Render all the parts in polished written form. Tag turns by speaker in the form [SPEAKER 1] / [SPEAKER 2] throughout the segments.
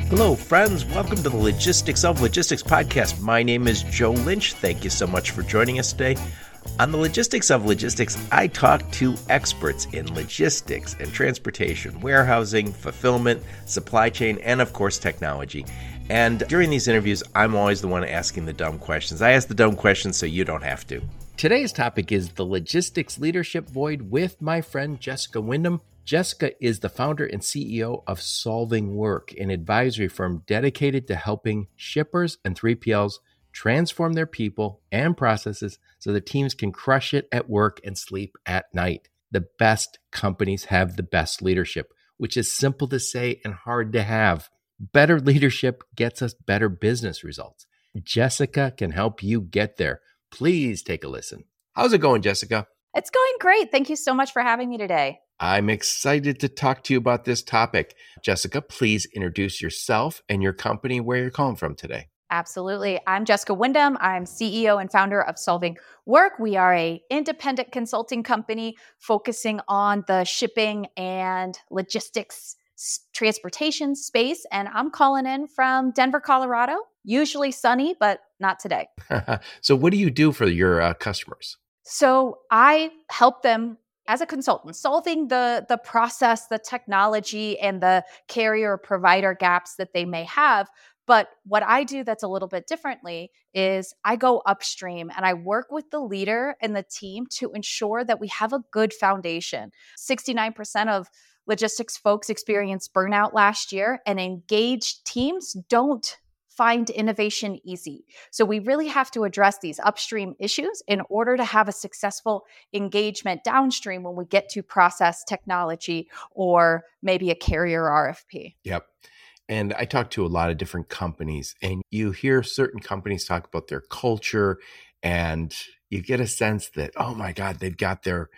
[SPEAKER 1] Hello, friends. Welcome to the Logistics of Logistics podcast. My name is Joe Lynch. Thank you so much for joining us today. On the Logistics of Logistics, I talk to experts in logistics and transportation, warehousing, fulfillment, supply chain, and of course, technology. And during these interviews, I'm always the one asking the dumb questions. I ask the dumb questions so you don't have to. Today's topic is the logistics leadership void with my friend Jessica Wyndham. Jessica is the founder and CEO of Solving Work, an advisory firm dedicated to helping shippers and 3PLs transform their people and processes so the teams can crush it at work and sleep at night. The best companies have the best leadership, which is simple to say and hard to have. Better leadership gets us better business results. Jessica can help you get there. Please take a listen. How's it going, Jessica?
[SPEAKER 2] It's going great. Thank you so much for having me today.
[SPEAKER 1] I'm excited to talk to you about this topic. Jessica, please introduce yourself and your company, where you're calling from today.
[SPEAKER 2] Absolutely. I'm Jessica Wyndham. I'm CEO and founder of Solving Work. We are an independent consulting company focusing on the shipping and logistics transportation space. And I'm calling in from Denver, Colorado, usually sunny, but not today.
[SPEAKER 1] So what do you do for your customers?
[SPEAKER 2] So I help them as a consultant, solving the process, the technology, and the carrier provider gaps that they may have. But what I do that's a little bit differently is I go upstream and I work with the leader and the team to ensure that we have a good foundation. 69% of logistics folks experienced burnout last year, and engaged teams don't find innovation easy. So we really have to address these upstream issues in order to have a successful engagement downstream when we get to process technology or maybe a carrier RFP.
[SPEAKER 1] Yep. And I talk to a lot of different companies, and you hear certain companies talk about their culture, and you get a sense that, oh my God, they've got their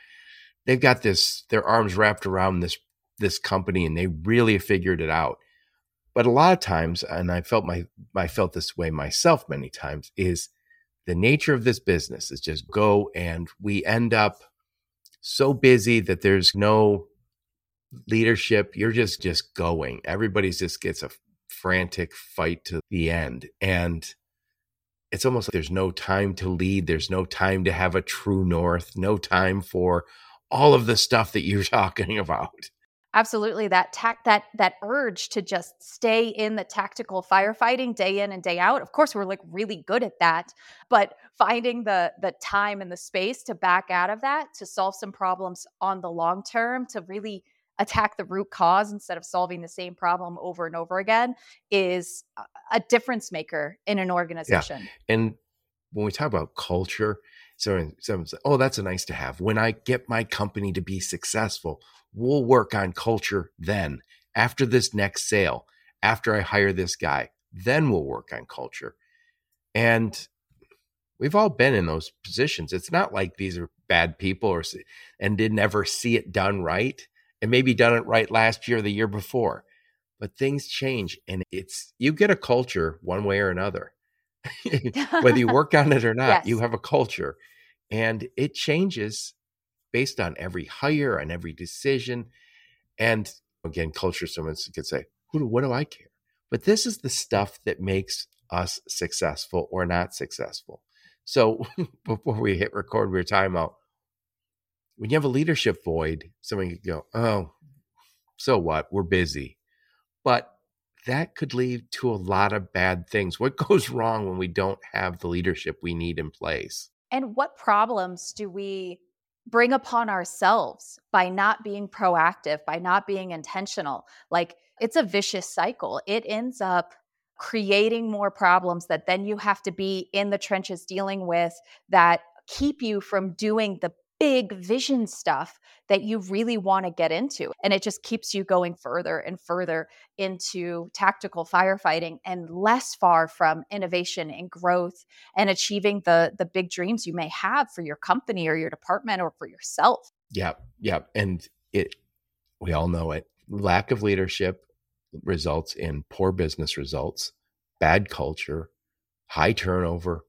[SPEAKER 1] arms wrapped around this company, and they really have figured it out. But a lot of times, and I felt this way myself many times, is the nature of this business is just go, and we end up so busy that there's no leadership. You're just going. Everybody just gets a frantic fight to the end. And it's almost like there's no time to lead. There's no time to have a true north, no time for all of the stuff that you're talking about.
[SPEAKER 2] Absolutely. That urge to just stay in the tactical firefighting day in and day out. Of course, we're like really good at that, but finding the time and the space to back out of that, to solve some problems on the long term, to really attack the root cause instead of solving the same problem over and over again is a difference maker in an organization.
[SPEAKER 1] Yeah. And when we talk about culture, someone says, oh, that's a nice to have. When I get my company to be successful, we'll work on culture then. After this next sale, after I hire this guy, then we'll work on culture. And we've all been in those positions. It's not like these are bad people and did never see it done right, and maybe done it right last year or the year before. But things change, and you get a culture one way or another. Whether you work on it or not, yes. You have a culture, and it changes based on every hire and every decision. And again, culture, someone could say, what do I care? But this is the stuff that makes us successful or not successful. So before we hit record, we were talking about when you have a leadership void, someone could go, oh, so what? We're busy. But that could lead to a lot of bad things. What goes wrong when we don't have the leadership we need in place?
[SPEAKER 2] And what problems do we bring upon ourselves by not being proactive, by not being intentional? Like, it's a vicious cycle. It ends up creating more problems that then you have to be in the trenches dealing with, that keep you from doing the big vision stuff that you really want to get into. And it just keeps you going further and further into tactical firefighting and less far from innovation and growth and achieving the big dreams you may have for your company or your department or for yourself.
[SPEAKER 1] Yeah. And we all know it. Lack of leadership results in poor business results, bad culture, high turnover.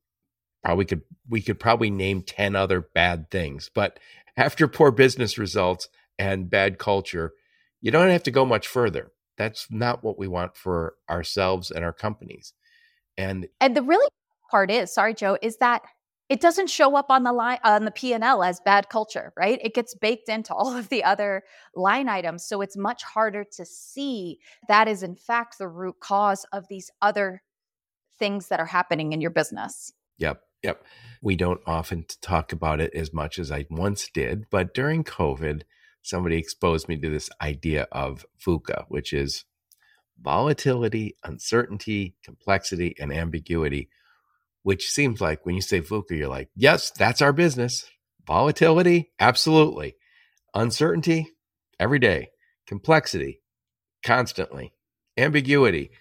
[SPEAKER 1] We could probably name 10 other bad things, but after poor business results and bad culture, you don't have to go much further. That's not what we want for ourselves and our companies. And
[SPEAKER 2] And the really part is, sorry, Joe, is that it doesn't show up on the line on the P&L as bad culture, right? It gets baked into all of the other line items. So it's much harder to see that is in fact the root cause of these other things that are happening in your business.
[SPEAKER 1] yep, yep. We don't often talk about it as much as I once did, but during COVID, somebody exposed me to this idea of VUCA, which is volatility, uncertainty, complexity, and ambiguity, which seems like when you say VUCA, you're like, yes, that's our business. Volatility, absolutely. Uncertainty, every day. Complexity, constantly. Ambiguity,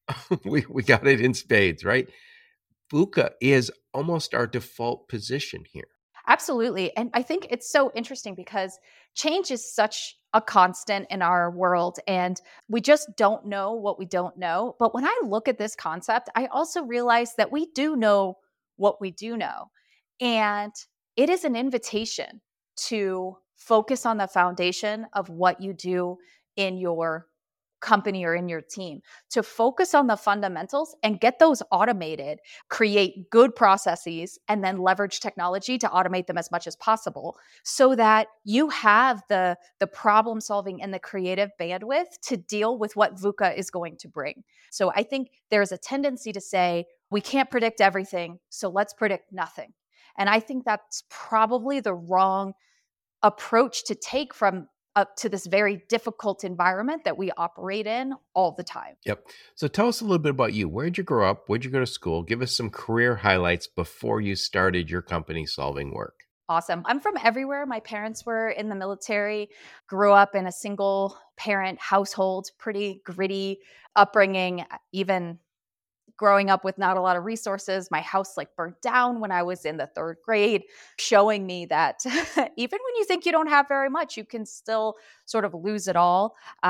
[SPEAKER 1] we got it in spades, right? VUCA is almost our default position here.
[SPEAKER 2] Absolutely. And I think it's so interesting because change is such a constant in our world and we just don't know what we don't know. But when I look at this concept, I also realize that we do know what we do know. And it is an invitation to focus on the foundation of what you do in your company or in your team, to focus on the fundamentals and get those automated, create good processes, and then leverage technology to automate them as much as possible so that you have the problem solving and the creative bandwidth to deal with what VUCA is going to bring. So I think there's a tendency to say, we can't predict everything, so let's predict nothing. And I think that's probably the wrong approach to take from up to this very difficult environment that we operate in all the time.
[SPEAKER 1] Yep. So tell us a little bit about you. Where'd you grow up? Where'd you go to school? Give us some career highlights before you started your company Solving Work.
[SPEAKER 2] Awesome. I'm from everywhere. My parents were in the military, grew up in a single parent household, pretty gritty upbringing, even growing up with not a lot of resources. My house like burnt down when I was in the third grade, showing me that even when you think you don't have very much, you can still sort of lose it all.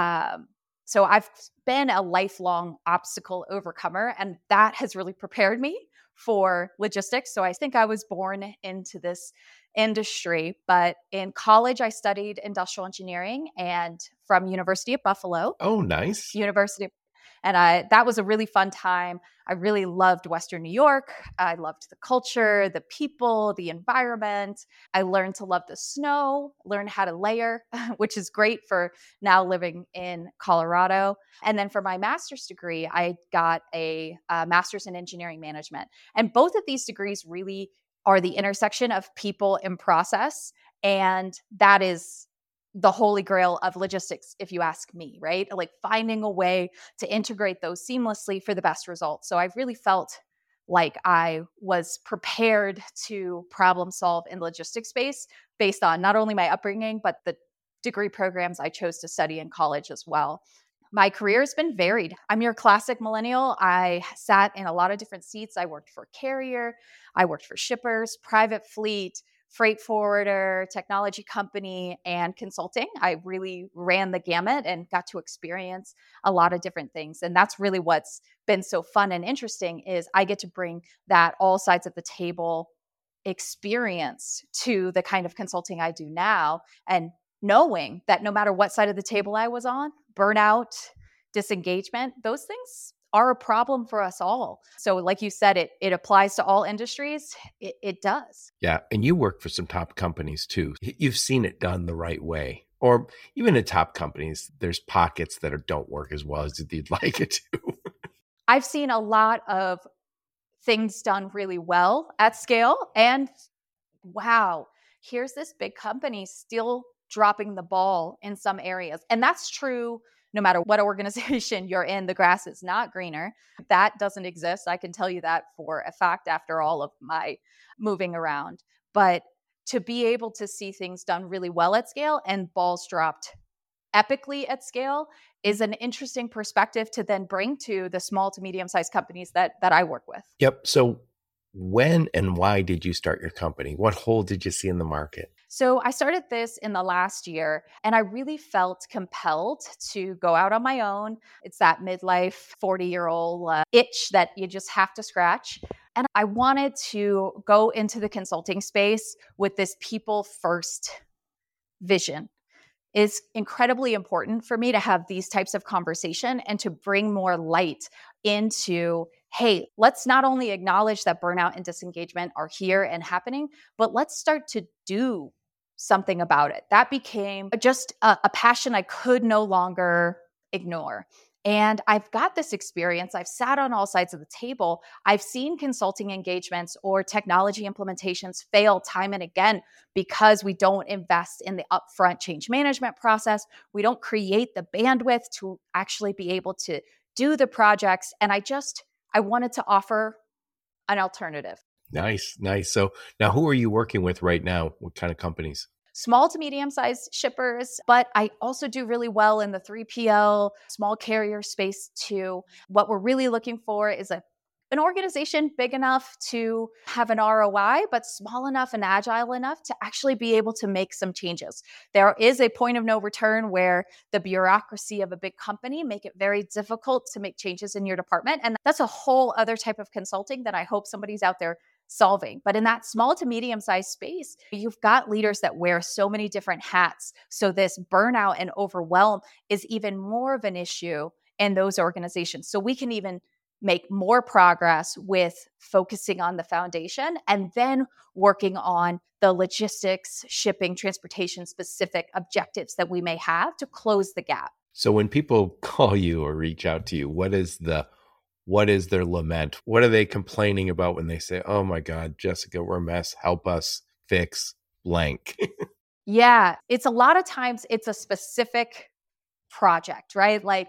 [SPEAKER 2] So I've been a lifelong obstacle overcomer, and that has really prepared me for logistics. So I think I was born into this industry, but in college I studied industrial engineering and from University of Buffalo.
[SPEAKER 1] Oh, nice.
[SPEAKER 2] University and that was a really fun time. I really loved Western New York. I loved the culture, the people, the environment. I learned to love the snow, learned how to layer, which is great for now living in Colorado. And then for my master's degree, I got a master's in engineering management. And both of these degrees really are the intersection of people and process. And that is the holy grail of logistics, if you ask me, right? Like finding a way to integrate those seamlessly for the best results. So I've really felt like I was prepared to problem solve in the logistics space based on not only my upbringing, but the degree programs I chose to study in college as well. My career has been varied. I'm your classic millennial. I sat in a lot of different seats. I worked for carrier, I worked for shippers, private fleet, freight forwarder, technology company, and consulting. I really ran the gamut and got to experience a lot of different things. And that's really what's been so fun and interesting is I get to bring that all sides of the table experience to the kind of consulting I do now. And knowing that no matter what side of the table I was on, burnout, disengagement, those things are a problem for us all. So like you said, it applies to all industries. It does.
[SPEAKER 1] Yeah. And you work for some top companies too. You've seen it done the right way. Or even at top companies, there's pockets that don't work as well as you'd like it to.
[SPEAKER 2] I've seen a lot of things done really well at scale. And wow, here's this big company still dropping the ball in some areas. And that's true no matter what organization you're in, the grass is not greener. That doesn't exist. I can tell you that for a fact after all of my moving around. But to be able to see things done really well at scale and balls dropped epically at scale is an interesting perspective to then bring to the small to medium-sized companies that I work with.
[SPEAKER 1] Yep. So when and why did you start your company? What hole did you see in the market?
[SPEAKER 2] So I started this in the last year and I really felt compelled to go out on my own. It's that midlife 40-year-old itch that you just have to scratch. And I wanted to go into the consulting space with this people first vision. is incredibly important for me to have these types of conversation and to bring more light into, hey, let's not only acknowledge that burnout and disengagement are here and happening, but let's start to do something about it. That became just a passion I could no longer ignore. And I've got this experience. I've sat on all sides of the table. I've seen consulting engagements or technology implementations fail time and again because we don't invest in the upfront change management process. We don't create the bandwidth to actually be able to do the projects. And I wanted to offer an alternative.
[SPEAKER 1] Nice, nice. So now who are you working with right now? What kind of companies?
[SPEAKER 2] Small to medium sized shippers, but I also do really well in the 3PL, small carrier space too. What we're really looking for is an organization big enough to have an ROI, but small enough and agile enough to actually be able to make some changes. There is a point of no return where the bureaucracy of a big company make it very difficult to make changes in your department. And that's a whole other type of consulting that I hope somebody's out there solving. But in that small to medium sized space, you've got leaders that wear so many different hats. So this burnout and overwhelm is even more of an issue in those organizations. So we can even make more progress with focusing on the foundation and then working on the logistics, shipping, transportation specific objectives that we may have to close the gap.
[SPEAKER 1] So when people call you or reach out to you, what is their lament? What are they complaining about when they say, "Oh my God, Jessica, we're a mess. Help us fix blank"?
[SPEAKER 2] Yeah, it's a lot of times it's a specific project, right? Like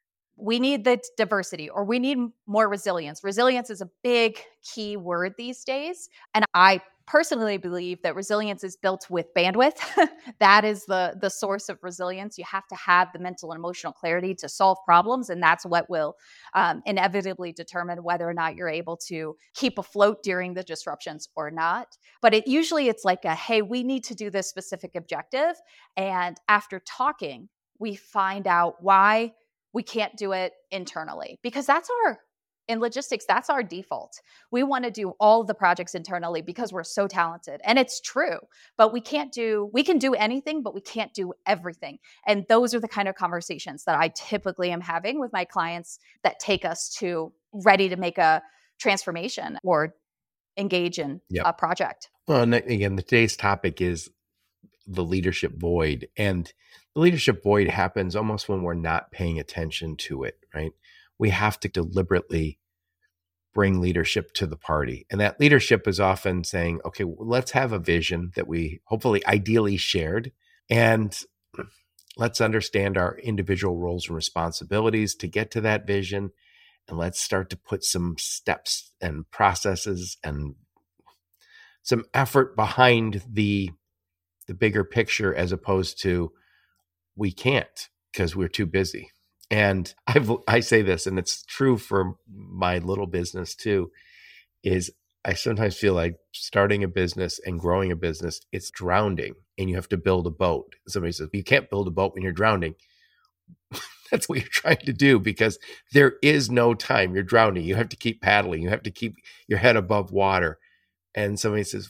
[SPEAKER 2] we need the diversity or we need more resilience. Resilience is a big key word these days. And I personally believe that resilience is built with bandwidth. That is the source of resilience. You have to have the mental and emotional clarity to solve problems. And that's what will inevitably determine whether or not you're able to keep afloat during the disruptions or not. But it's like hey, we need to do this specific objective. And after talking, we find out why we can't do it internally because in logistics, that's our default. We want to do all of the projects internally because we're so talented. And it's true, but we can do anything, but we can't do everything. And those are the kind of conversations that I typically am having with my clients that take us to ready to make a transformation or engage in a project.
[SPEAKER 1] Well, and again, today's topic is the leadership void. And the leadership void happens almost when we're not paying attention to it, right? We have to deliberately bring leadership to the party. And that leadership is often saying, okay, let's have a vision that we hopefully ideally shared. And let's understand our individual roles and responsibilities to get to that vision. And let's start to put some steps and processes and some effort behind the bigger picture, as opposed to we can't because we're too busy. And I say this, and it's true for my little business too, is I sometimes feel like starting a business and growing a business, it's drowning and you have to build a boat. Somebody says, you can't build a boat when you're drowning. That's what you're trying to do because there is no time. You're drowning. You have to keep paddling. You have to keep your head above water. And somebody says,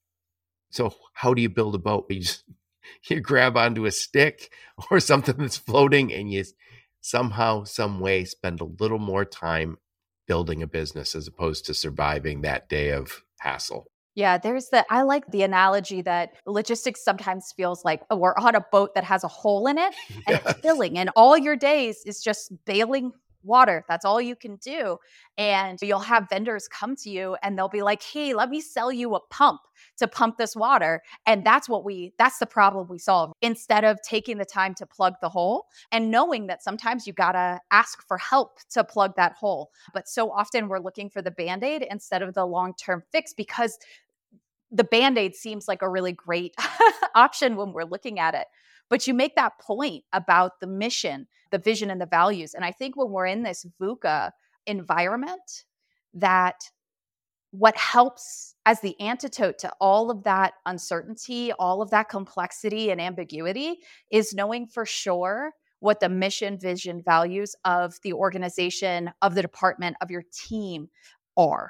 [SPEAKER 1] so how do you build a boat? You grab onto a stick or something that's floating and you somehow, some way spend a little more time building a business as opposed to surviving that day of hassle.
[SPEAKER 2] Yeah, I like the analogy that logistics sometimes feels like we're on a boat that has a hole in it and it's filling and all your days is just bailing water. That's all you can do. And you'll have vendors come to you and they'll be like, hey, let me sell you a pump to pump this water. And that's the problem we solve. Instead of taking the time to plug the hole and knowing that sometimes you gotta ask for help to plug that hole. But so often we're looking for the Band-Aid instead of the long-term fix because the Band-Aid seems like a really great option when we're looking at it. But you make that point about the mission, the vision, and the values. And I think when we're in this VUCA environment, that what helps as the antidote to all of that uncertainty, all of that complexity and ambiguity is knowing for sure what the mission, vision, values of the organization, of the department, of your team are.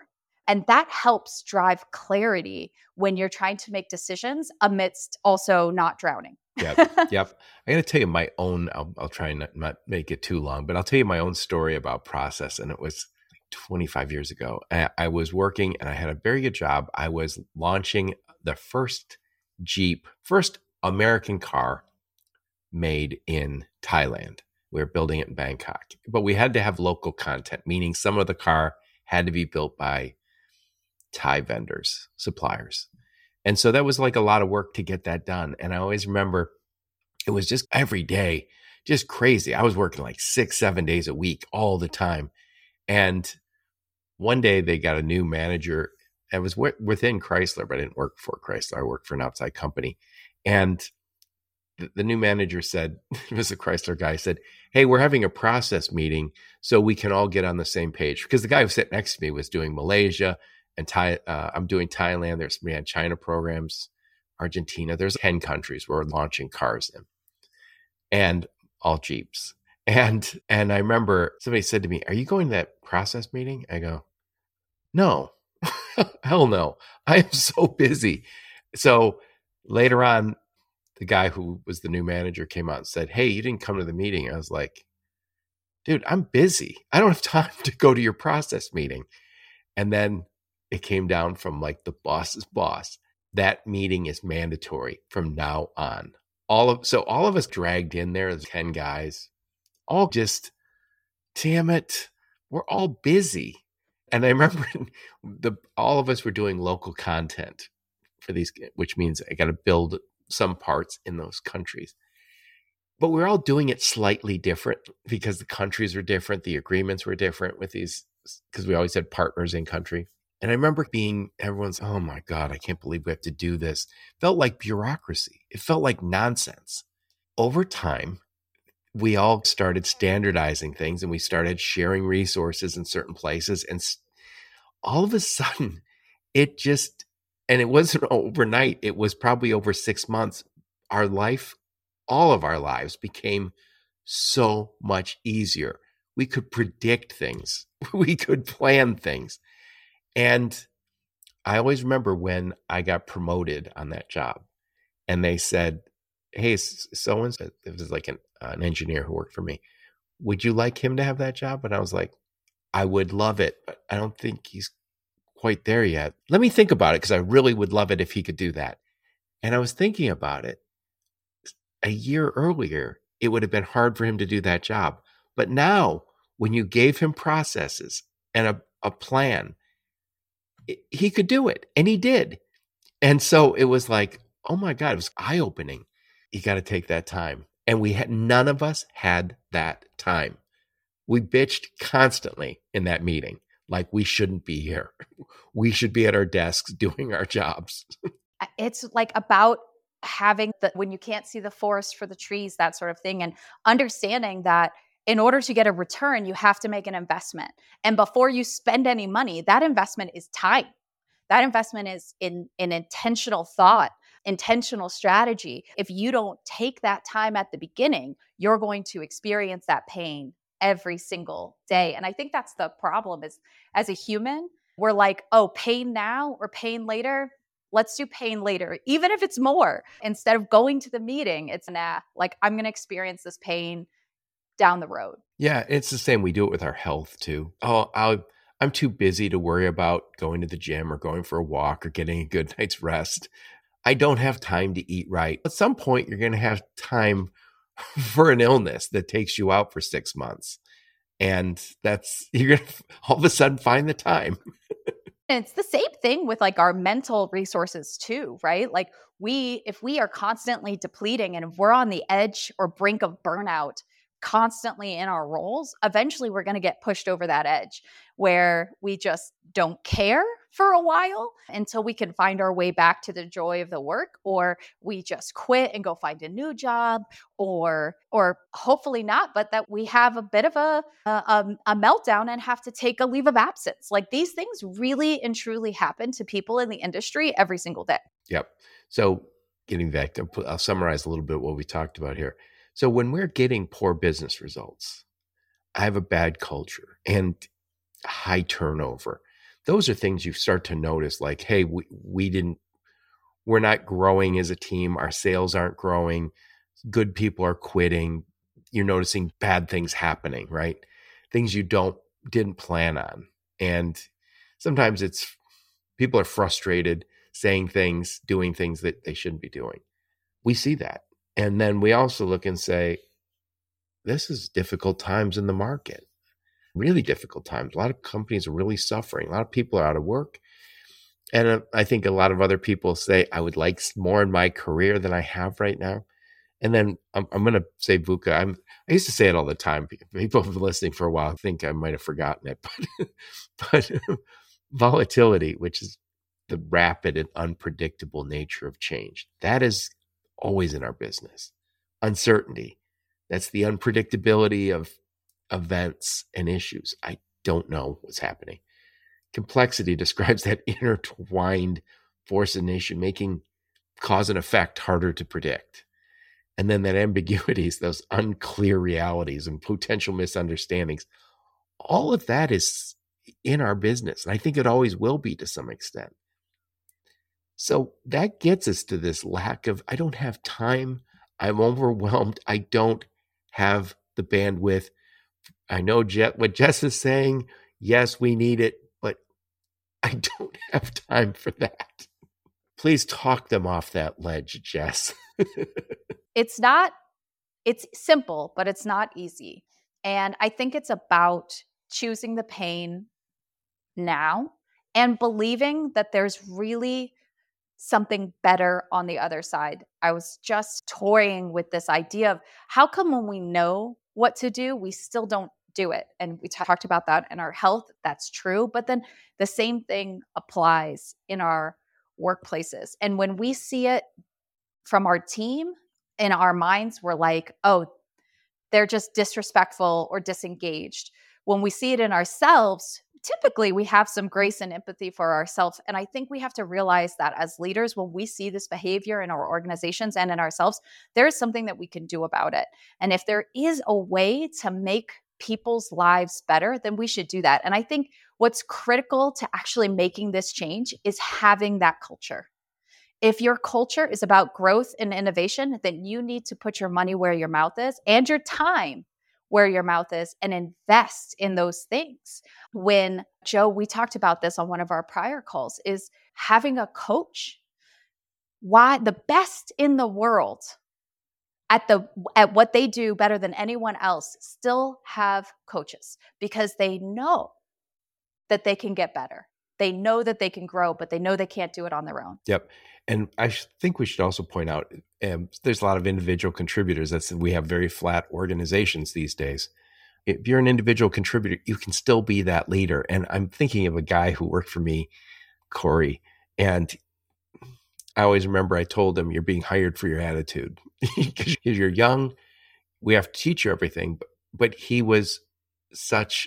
[SPEAKER 2] And that helps drive clarity when you're trying to make decisions amidst also not drowning.
[SPEAKER 1] Yep. Yep. I got to tell you my own, I'll try and not make it too long, but I'll tell you my own story about process. And it was 25 years ago. I was working and I had a very good job. I was launching the first Jeep, first American car made in Thailand. We were building it in Bangkok, but we had to have local content, meaning some of the car had to be built by Thai vendors, suppliers. And so that was like a lot of work to get that done. And I always remember it was just every day, just crazy. I was working like 6-7 days a week all the time. And one day they got a new manager. It was within Chrysler, but I didn't work for Chrysler. I worked for an outside company. And the new manager said, it was a Chrysler guy, said, "Hey, we're having a process meeting so we can all get on the same page." Because the guy who sat next to me was doing Malaysia and I'm doing Thailand. We had China programs, Argentina. There's 10 countries we're launching cars in, and all Jeeps. And I remember somebody said to me, "Are you going to that process meeting?" I go, "No, hell no. I am so busy." So later on, the guy who was the new manager came out and said, "Hey, you didn't come to the meeting." I was like, "Dude, I'm busy. I don't have time to go to your process meeting." And then it came down from like the boss's boss. That meeting is mandatory from now on. All of us dragged in there, 10 guys, all just, damn it, we're all busy. And I remember all of us were doing local content for these, which means I got to build some parts in those countries. But we're all doing it slightly different because the countries were different. The agreements were different with these, because we always had partners in country. And I remember everyone's, "Oh my God, I can't believe we have to do this." It felt like bureaucracy. It felt like nonsense. Over time, we all started standardizing things and we started sharing resources in certain places. And all of a sudden, and it wasn't overnight, it was probably over 6 months. All of our lives became so much easier. We could predict things. We could plan things. And I always remember when I got promoted on that job and they said, "Hey, so-and-so," it was like an engineer who worked for me, "Would you like him to have that job?" And I was like, "I would love it, but I don't think he's quite there yet. Let me think about it because I really would love it if he could do that." And I was thinking about it. A year earlier, it would have been hard for him to do that job. But now, when you gave him processes and a plan, he could do it. And he did. And so it was like, oh my God, it was eye-opening. You got to take that time. And none of us had that time. We bitched constantly in that meeting. Like, we shouldn't be here. We should be at our desks doing our jobs.
[SPEAKER 2] It's like about having when you can't see the forest for the trees, that sort of thing, and understanding that in order to get a return, you have to make an investment. And before you spend any money, that investment is time. That investment is in intentional thought, intentional strategy. If you don't take that time at the beginning, you're going to experience that pain every single day. And I think that's the problem is, as a human, we're like, "Oh, pain now or pain later? Let's do pain later, even if it's more." Instead of going to the meeting, it's like, I'm going to experience this pain down the road.
[SPEAKER 1] Yeah, it's the same. We do it with our health too. "Oh, I'm too busy to worry about going to the gym or going for a walk or getting a good night's rest. I don't have time to eat right." At some point, you're going to have time for an illness that takes you out for 6 months. And you're going to all of a sudden find the time.
[SPEAKER 2] And it's the same thing with like our mental resources too, right? Like if we are constantly depleting and if we're on the edge or brink of burnout constantly in our roles, eventually we're going to get pushed over that edge where we just don't care for a while until we can find our way back to the joy of the work, or we just quit and go find a new job, or hopefully not, but that we have a bit of a meltdown and have to take a leave of absence. Like these things really and truly happen to people in the industry every single day.
[SPEAKER 1] Yep. So getting back to, I'll summarize a little bit what we talked about here. So when we're getting poor business results, I have a bad culture and high turnover. those are things you start to notice, like, hey, we're not growing as a team. Our sales aren't growing. Good people are quitting. You're noticing bad things happening, right? Things you didn't plan on. And sometimes it's people are frustrated, saying things, doing things that they shouldn't be doing. We see that. And then we also look and say, this is difficult times in the market, really difficult times. A lot of companies are really suffering. A lot of people are out of work. And I think a lot of other people say, I would like more in my career than I have right now. And then I'm going to say VUCA. I used to say it all the time. People have been listening for a while. I think I might have forgotten it. But volatility, which is the rapid and unpredictable nature of change, that is always in our business. Uncertainty, that's the unpredictability of events and issues. I don't know what's happening. Complexity describes that intertwined force and nation, making cause and effect harder to predict. And then that ambiguities, those unclear realities and potential misunderstandings, all of that is in our business. And I think it always will be to some extent. So that gets us to this lack of, I don't have time. I'm overwhelmed. I don't have the bandwidth. I know what Jess is saying. Yes, we need it, but I don't have time for that. Please talk them off that ledge, Jess.
[SPEAKER 2] It's simple, but it's not easy. And I think it's about choosing the pain now and believing that there's really something better on the other side. I was just toying with this idea of how come when we know what to do, we still don't do it. And we talked about that in our health. That's true. But then the same thing applies in our workplaces. And when we see it from our team, in our minds, we're like, oh, they're just disrespectful or disengaged. When we see it in ourselves, typically we have some grace and empathy for ourselves. And I think we have to realize that as leaders, when we see this behavior in our organizations and in ourselves, there is something that we can do about it. And if there is a way to make people's lives better, then we should do that. And I think what's critical to actually making this change is having that culture. If your culture is about growth and innovation, then you need to put your money where your mouth is and your time where your mouth is and invest in those things. When Joe, we talked about this on one of our prior calls, is having a coach. Why the best in the world at what they do better than anyone else still have coaches because they know that they can get better. They know that they can grow, but they know they can't do it on their own.
[SPEAKER 1] Yep. And I think we should also point out there's a lot of individual contributors. We have very flat organizations these days. If you're an individual contributor, you can still be that leader. And I'm thinking of a guy who worked for me, Corey, and I always remember I told him, you're being hired for your attitude. Because you're young, we have to teach you everything. But he was such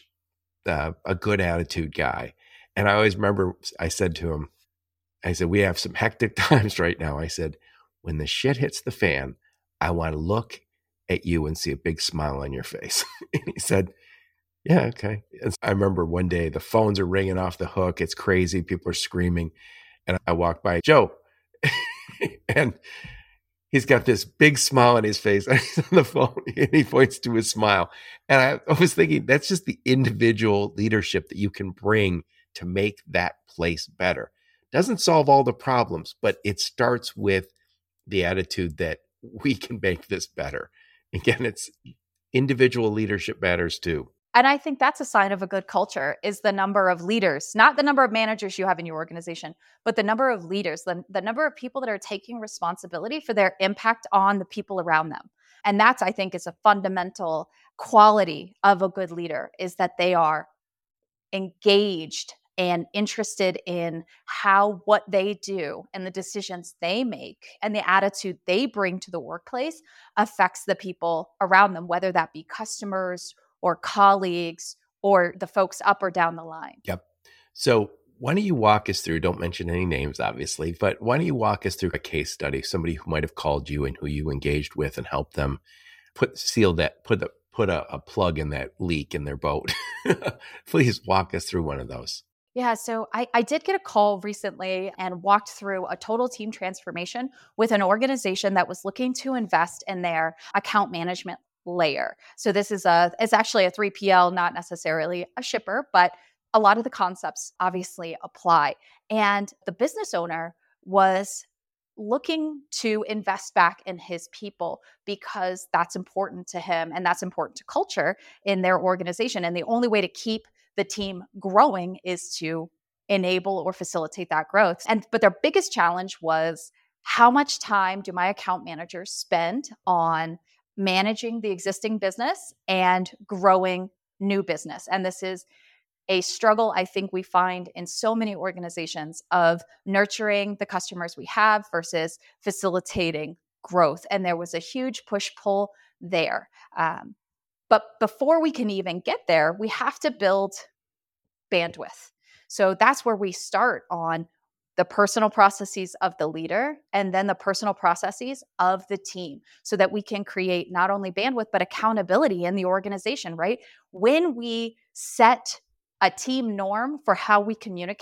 [SPEAKER 1] a good attitude guy. And I always remember I said to him, we have some hectic times right now. I said, when the shit hits the fan, I want to look at you and see a big smile on your face. And he said, yeah, okay. And I remember one day the phones are ringing off the hook. It's crazy. People are screaming. And I walked by Joe and he's got this big smile on his face. And he's on the phone and he points to his smile. And I was thinking, that's just the individual leadership that you can bring to make that place better. Doesn't solve all the problems, but it starts with the attitude that we can make this better. Again, it's individual leadership matters too.
[SPEAKER 2] And I think that's a sign of a good culture is the number of leaders, not the number of managers you have in your organization, but the number of leaders, the number of people that are taking responsibility for their impact on the people around them. And that's, I think, is a fundamental quality of a good leader is that they are engaged and interested in what they do and the decisions they make and the attitude they bring to the workplace affects the people around them, whether that be customers or colleagues or the folks up or down the line.
[SPEAKER 1] Yep. So why don't you walk us through, don't mention any names, obviously, but why don't you walk us through a case study, somebody who might have called you and who you engaged with and helped them put a plug in that leak in their boat. Please walk us through one of those.
[SPEAKER 2] Yeah, so I did get a call recently and walked through a total team transformation with an organization that was looking to invest in their account management layer. So this is it's actually a 3PL, not necessarily a shipper, but a lot of the concepts obviously apply. And the business owner was looking to invest back in his people because that's important to him and that's important to culture in their organization. And the only way to keep the team growing is to enable or facilitate that growth. And but their biggest challenge was, how much time do my account managers spend on managing the existing business and growing new business? And this is a struggle I think we find in so many organizations of nurturing the customers we have versus facilitating growth. And there was a huge push pull there. But before we can even get there, we have to build bandwidth. So that's where we start on the personal processes of the leader and then the personal processes of the team so that we can create not only bandwidth, but accountability in the organization, right? When we set a team norm for how we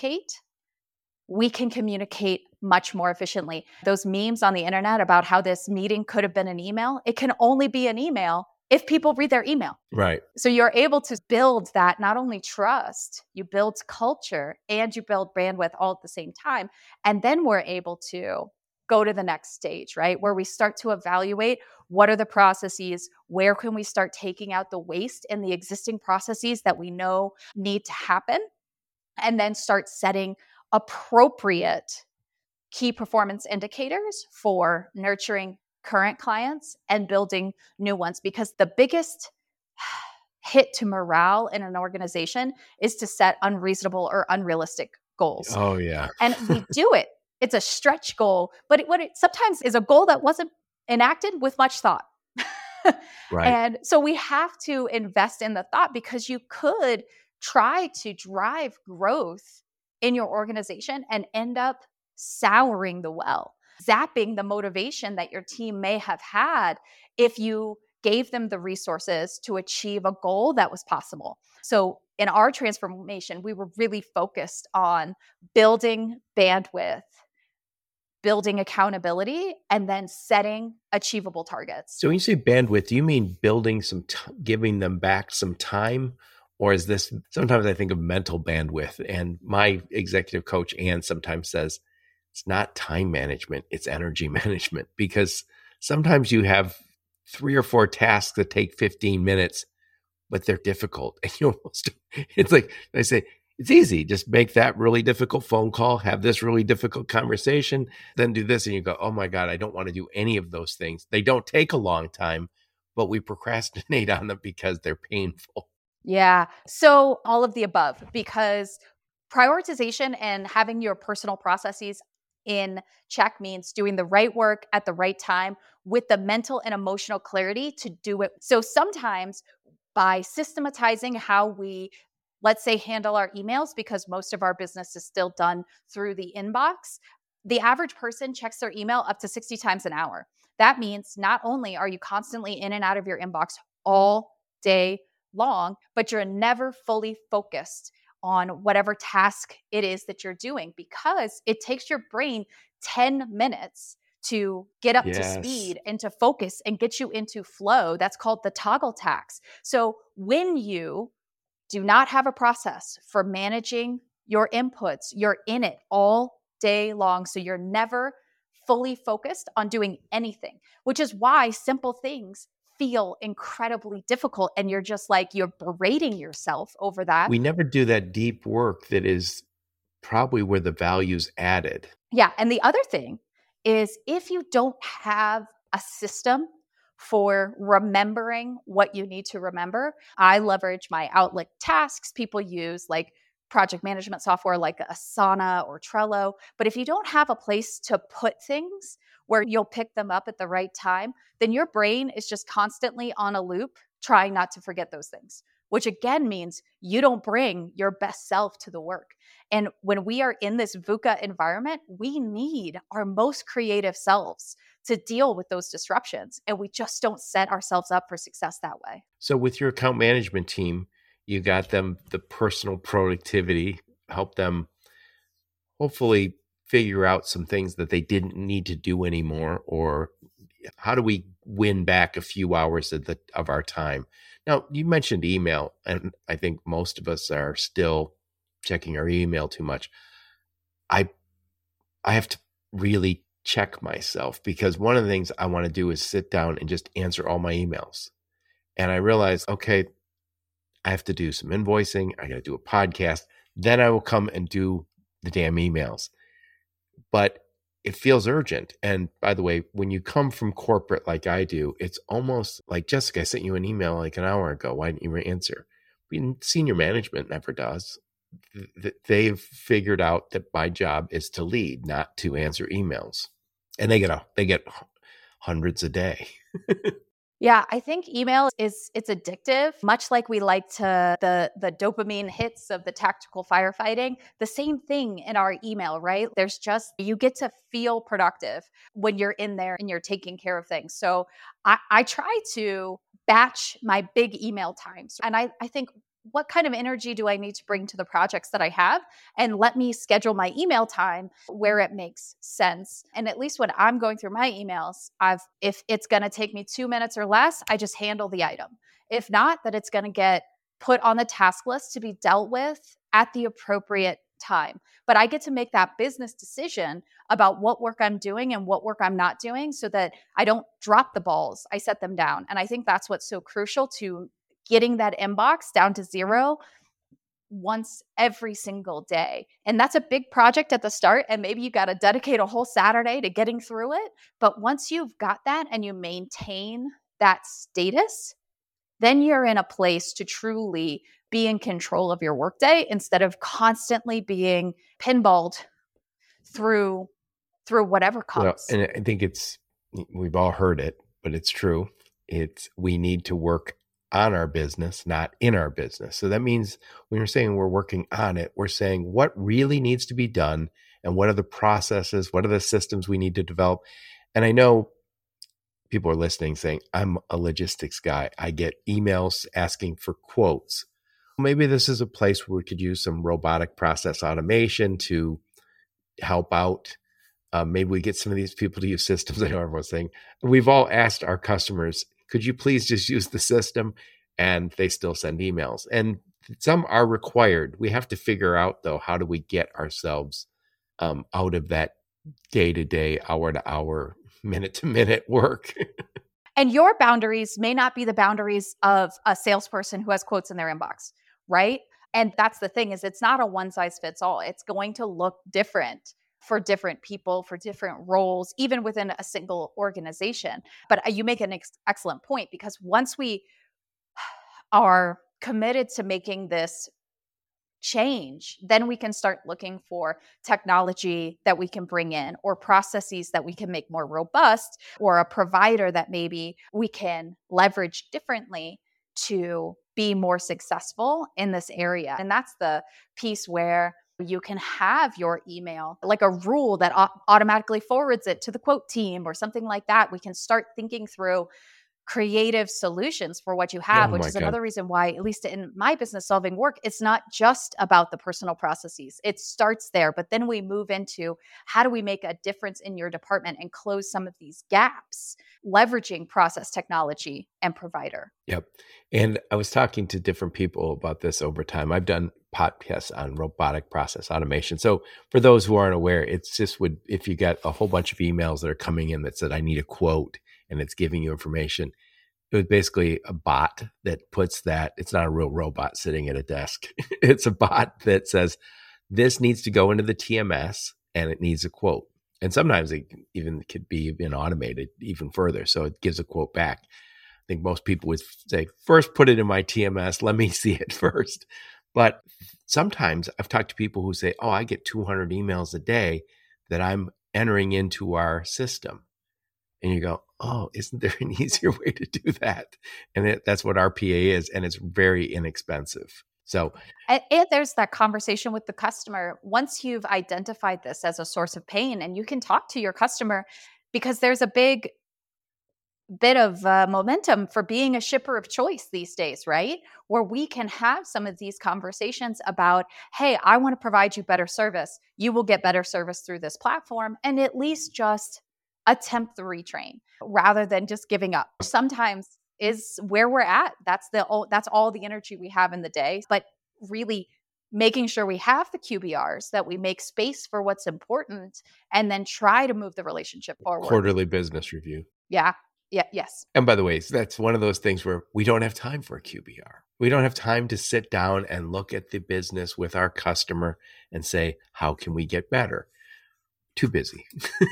[SPEAKER 2] can communicate much more efficiently. Those memes on the internet about how this meeting could have been an email, it can only be an email if people read their email.
[SPEAKER 1] Right.
[SPEAKER 2] So you're able to build that, not only trust, you build culture and you build bandwidth all at the same time. And then we're able to go to the next stage, right? Where we start to evaluate what are the processes, where can we start taking out the waste in the existing processes that we know need to happen, and then start setting appropriate key performance indicators for nurturing current clients and building new ones. Because the biggest hit to morale in an organization is to set unreasonable or unrealistic goals.
[SPEAKER 1] Oh, yeah.
[SPEAKER 2] And we do it. It's a stretch goal, but what it sometimes is a goal that wasn't enacted with much thought.
[SPEAKER 1] Right.
[SPEAKER 2] And so we have to invest in the thought, because you could try to drive growth in your organization and end up souring the well, zapping the motivation that your team may have had if you gave them the resources to achieve a goal that was possible. So in our transformation, we were really focused on building bandwidth, building accountability, and then setting achievable targets.
[SPEAKER 1] So when you say bandwidth, do you mean building giving them back some time? Or is this, sometimes I think of mental bandwidth, and my executive coach, Ann, sometimes says, it's not time management, it's energy management, because sometimes you have 3 or 4 tasks that take 15 minutes, but they're difficult. And you almost, it's like, I say, it's easy. Just make that really difficult phone call, have this really difficult conversation, then do this. And you go, oh my God, I don't want to do any of those things. They don't take a long time, but we procrastinate on them because they're painful.
[SPEAKER 2] Yeah. So all of the above, because prioritization and having your personal processes in check means doing the right work at the right time with the mental and emotional clarity to do it. So sometimes by systematizing how we, let's say, handle our emails, because most of our business is still done through the inbox, the average person checks their email up to 60 times an hour. That means not only are you constantly in and out of your inbox all day long, but you're never fully focused on whatever task it is that you're doing, because it takes your brain 10 minutes to get up to speed and to focus and get you into flow. That's called the toggle tax. So when you do not have a process for managing your inputs, you're in it all day long. So you're never fully focused on doing anything, which is why simple things feel incredibly difficult. And you're just like, you're berating yourself over that.
[SPEAKER 1] We never do that deep work that is probably where the value's added.
[SPEAKER 2] Yeah. And the other thing is, if you don't have a system for remembering what you need to remember, I leverage my Outlook tasks. People use like project management software like Asana or Trello. But if you don't have a place to put things where you'll pick them up at the right time, then your brain is just constantly on a loop trying not to forget those things, which again means you don't bring your best self to the work. And when we are in this VUCA environment, we need our most creative selves to deal with those disruptions. And we just don't set ourselves up for success that way.
[SPEAKER 1] So with your account management team, you got them the personal productivity help them hopefully figure out some things that they didn't need to do anymore, or how do we win back a few hours of our time? Now, you mentioned email, and I think most of us are still checking our email too much. I I have to really check myself, because one of the things I want to do is sit down and just answer all my emails. And I realize, okay, I have to do some invoicing. I got to do a podcast. Then I will come and do the damn emails. But it feels urgent. And by the way, when you come from corporate like I do, it's almost like, Jessica, I sent you an email like an hour ago. Why didn't you answer? Senior management never does. They've figured out that my job is to lead, not to answer emails. And they get hundreds a day.
[SPEAKER 2] Yeah, I think email it's addictive, much like we like to the dopamine hits of the tactical firefighting. The same thing in our email, right? There's just you get to feel productive when you're in there and you're taking care of things. So I try to batch my big email times. And I think, what kind of energy do I need to bring to the projects that I have? And let me schedule my email time where it makes sense. And at least when I'm going through my emails, if it's going to take me 2 minutes or less, I just handle the item. If not, that it's going to get put on the task list to be dealt with at the appropriate time. But I get to make that business decision about what work I'm doing and what work I'm not doing, so that I don't drop the balls. I set them down. And I think that's what's so crucial to getting that inbox down to zero once every single day. And that's a big project at the start. And maybe you got to dedicate a whole Saturday to getting through it. But once you've got that and you maintain that status, then you're in a place to truly be in control of your workday, instead of constantly being pinballed through whatever
[SPEAKER 1] Well,
[SPEAKER 2] comes.
[SPEAKER 1] and I think we've all heard it, but it's true. We need to work on our business, not in our business. So that means when you're saying we're working on it, we're saying what really needs to be done, and what are the processes, what are the systems we need to develop. And I know people are listening saying, I'm a logistics guy. I get emails asking for quotes. Maybe this is a place where we could use some robotic process automation to help out. Maybe we get some of these people to use systems. I know everyone's saying, we've all asked our customers, could you please just use the system? And they still send emails. And some are required. We have to figure out, though, how do we get ourselves out of that day-to-day, hour-to-hour, minute-to-minute work?
[SPEAKER 2] And your boundaries may not be the boundaries of a salesperson who has quotes in their inbox, right? And that's the thing, is it's not a one size fits all. It's going to look different for different people, for different roles, even within a single organization. But you make an excellent point, because once we are committed to making this change, then we can start looking for technology that we can bring in, or processes that we can make more robust, or a provider that maybe we can leverage differently to be more successful in this area. And that's the piece where you can have your email like a rule that automatically forwards it to the quote team or something like that. We can start thinking through creative solutions for what you have,
[SPEAKER 1] Oh
[SPEAKER 2] which
[SPEAKER 1] my
[SPEAKER 2] is
[SPEAKER 1] God.
[SPEAKER 2] another reason why, at least in my business solving work, it's not just about the personal processes. It starts there, but then we move into, how do we make a difference in your department and close some of these gaps, leveraging process technology and provider.
[SPEAKER 1] Yep. And I was talking to different people about this over time. I've done podcasts on robotic process automation. So for those who aren't aware, it's just if you get a whole bunch of emails that are coming in that said, I need a quote, and it's giving you information, it was basically a bot that puts that. It's not a real robot sitting at a desk. It's a bot that says, this needs to go into the TMS and it needs a quote. And sometimes it even could be even automated even further. So it gives a quote back. I think most people would say, first put it in my TMS. Let me see it first. But sometimes I've talked to people who say, oh, I get 200 emails a day that I'm entering into our system. And you go, oh, isn't there an easier way to do that? And that's what RPA is. And it's very inexpensive. So
[SPEAKER 2] And there's that conversation with the customer. Once you've identified this as a source of pain, and you can talk to your customer, because there's a big bit of momentum for being a shipper of choice these days, right? Where we can have some of these conversations about, hey, I want to provide you better service. You will get better service through this platform, and at least just attempt the retrain rather than just giving up. Sometimes is where we're at. That's all the energy we have in the day. But really making sure we have the QBRs, that we make space for what's important, and then try to move the relationship forward.
[SPEAKER 1] Quarterly business review.
[SPEAKER 2] Yeah. Yeah. Yes.
[SPEAKER 1] And by the way, that's one of those things where we don't have time for a QBR. We don't have time to sit down and look at the business with our customer and say, how can we get better? Too busy.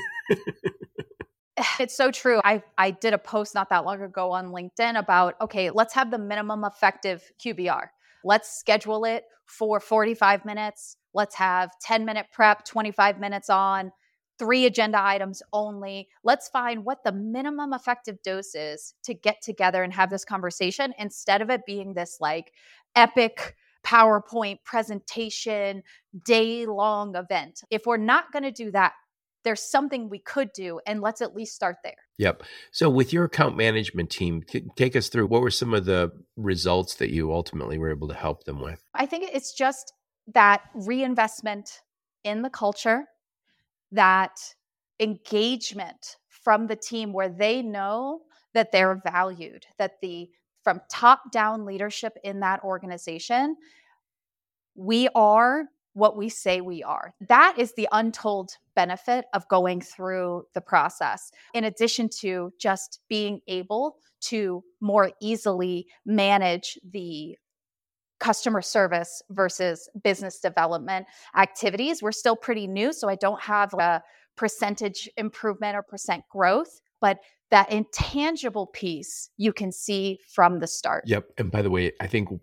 [SPEAKER 2] It's so true. I did a post not that long ago on LinkedIn about, okay, let's have the minimum effective QBR. Let's schedule it for 45 minutes. Let's have 10-minute prep, 25 minutes on, 3 agenda items only. Let's find what the minimum effective dose is to get together and have this conversation instead of it being this like epic PowerPoint presentation, day-long event. If we're not going to do that, there's something we could do, and let's at least start there.
[SPEAKER 1] Yep. So with your account management team, take us through what were some of the results that you ultimately were able to help them with?
[SPEAKER 2] I think it's just that reinvestment in the culture, that engagement from the team where they know that they're valued, that from top down leadership in that organization, we are what we say we are. That is the untold benefit of going through the process, in addition to just being able to more easily manage the customer service versus business development activities. We're still pretty new, so I don't have a percentage improvement or percent growth, but that intangible piece you can see from the start.
[SPEAKER 1] Yep. And by the way, I think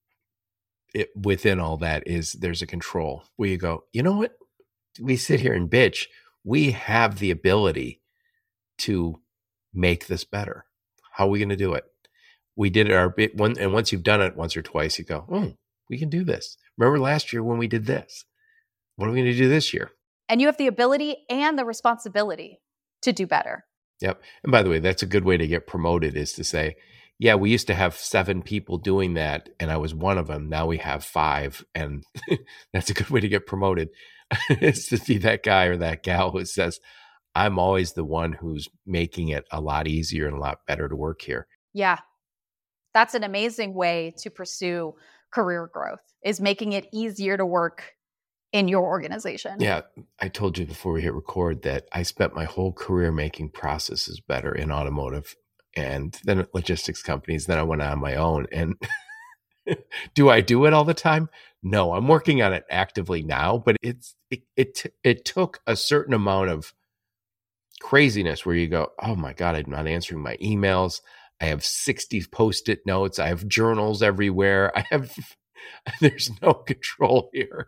[SPEAKER 1] within all that is there's a control where you go, you know what? We sit here and bitch. We have the ability to make this better. How are we going to do it? We did it our bit one, and once you've done it once or twice, you go, oh, we can do this. Remember last year when we did this? What are we going to do this year?
[SPEAKER 2] And you have the ability and the responsibility to do better.
[SPEAKER 1] Yep. And by the way, that's a good way to get promoted, is to say, yeah, we used to have 7 people doing that, and I was one of them. Now we have 5, and that's a good way to get promoted. Is to be that guy or that gal who says, I'm always the one who's making it a lot easier and a lot better to work here.
[SPEAKER 2] Yeah. That's an amazing way to pursue career growth, is making it easier to work in your organization.
[SPEAKER 1] Yeah. I told you before we hit record that I spent my whole career making processes better in automotive and then at logistics companies. Then I went on my own. And do I do it all the time? No, I'm working on it actively now, but it took a certain amount of craziness where you go, oh my God, I'm not answering my emails. I have 60 Post-it notes. I have journals everywhere. There's no control here.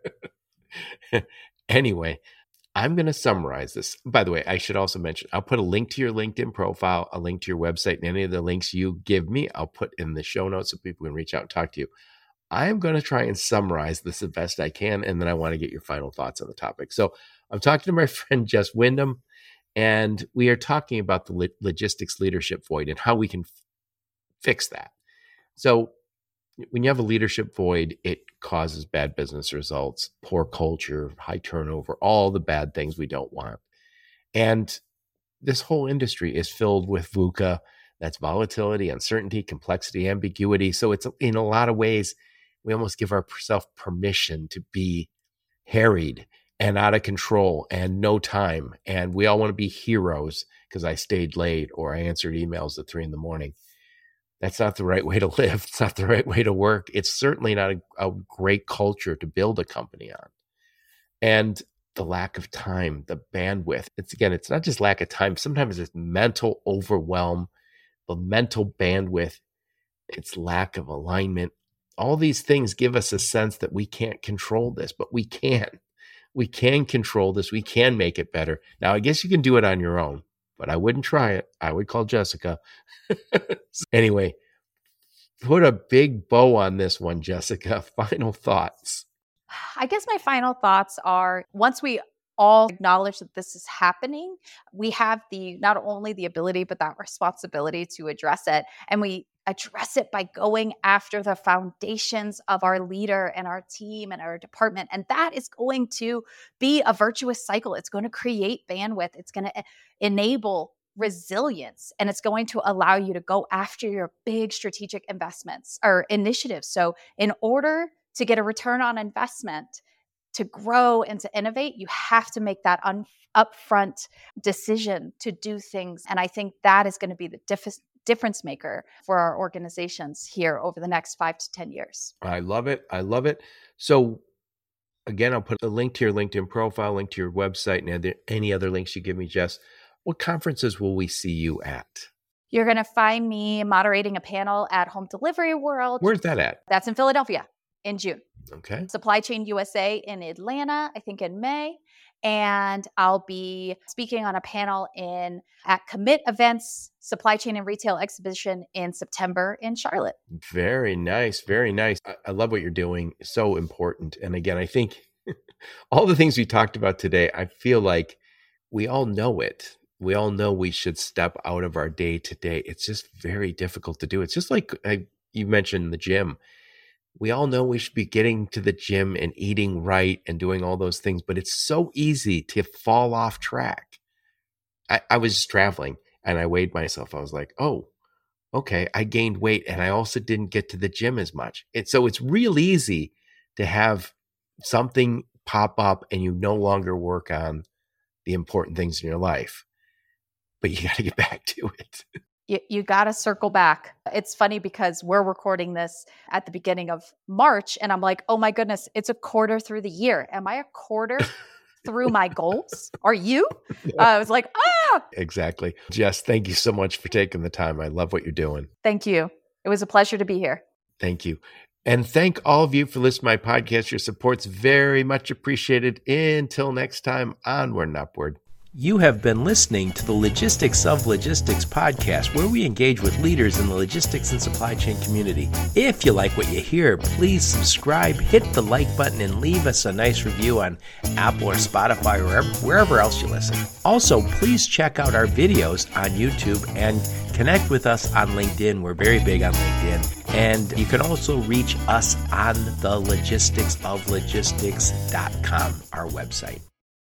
[SPEAKER 1] Anyway, I'm going to summarize this. By the way, I should also mention, I'll put a link to your LinkedIn profile, a link to your website, and any of the links you give me, I'll put in the show notes so people can reach out and talk to you. I am going to try and summarize this the best I can, and then I want to get your final thoughts on the topic. So I'm talking to my friend Jess Wyndham, and we are talking about the logistics leadership void and how we can fix that. So when you have a leadership void, it causes bad business results, poor culture, high turnover, all the bad things we don't want. And this whole industry is filled with VUCA. That's volatility, uncertainty, complexity, ambiguity. So it's, in a lot of ways, we almost give ourselves permission to be harried and out of control and no time. And we all want to be heroes because I stayed late or I answered emails at 3 a.m. That's not the right way to live. It's not the right way to work. It's certainly not a great culture to build a company on. And the lack of time, the bandwidth. It's not just lack of time. Sometimes it's mental overwhelm, the mental bandwidth. It's lack of alignment. All these things give us a sense that we can't control this, but we can. We can control this. We can make it better. Now, I guess you can do it on your own, but I wouldn't try it. I would call Jessica. Anyway, put a big bow on this one, Jessica. Final thoughts.
[SPEAKER 2] I guess my final thoughts are, once we all acknowledge that this is happening, we have not only the ability, but that responsibility to address it. And we address it by going after the foundations of our leader and our team and our department. And that is going to be a virtuous cycle. It's going to create bandwidth. It's going to enable resilience, and it's going to allow you to go after your big strategic investments or initiatives. So in order to get a return on investment, to grow and to innovate, you have to make that upfront decision to do things. And I think that is going to be the difference maker for our organizations here over the next 5 to 10 years.
[SPEAKER 1] I love it. I love it. So again, I'll put a link to your LinkedIn profile, link to your website, and are there any other links you give me, Jess? What conferences will we see you at?
[SPEAKER 2] You're going to find me moderating a panel at Home Delivery World.
[SPEAKER 1] Where's that at?
[SPEAKER 2] That's in Philadelphia in June.
[SPEAKER 1] Okay.
[SPEAKER 2] Supply Chain USA in Atlanta, I think in May. And I'll be speaking on a panel at Commit Events Supply Chain and Retail Exhibition in September in Charlotte.
[SPEAKER 1] Very nice. Very nice. I love what you're doing. So important. And again, I think all the things we talked about today, I feel like we all know it. We all know we should step out of our day to day. It's just very difficult to do. It's just like you mentioned the gym. We all know we should be getting to the gym and eating right and doing all those things, but it's so easy to fall off track. I was just traveling and I weighed myself. I was like, oh, okay, I gained weight and I also didn't get to the gym as much. So it's real easy to have something pop up and you no longer work on the important things in your life, but you got to get back to it.
[SPEAKER 2] You got to circle back. It's funny because we're recording this at the beginning of March and I'm like, oh my goodness, it's a quarter through the year. Am I a quarter through my goals? Are you? I was like,
[SPEAKER 1] Exactly. Jess, thank you so much for taking the time. I love what you're doing.
[SPEAKER 2] Thank you. It was a pleasure to be here.
[SPEAKER 1] Thank you. And thank all of you for listening to my podcast. Your support's very much appreciated. Until next time, onward and upward. You have been listening to the Logistics of Logistics podcast, where we engage with leaders in the logistics and supply chain community. If you like what you hear, please subscribe, hit the like button, and leave us a nice review on Apple or Spotify or wherever else you listen. Also, please check out our videos on YouTube and connect with us on LinkedIn. We're very big on LinkedIn. And you can also reach us on the logisticsoflogistics.com, our website.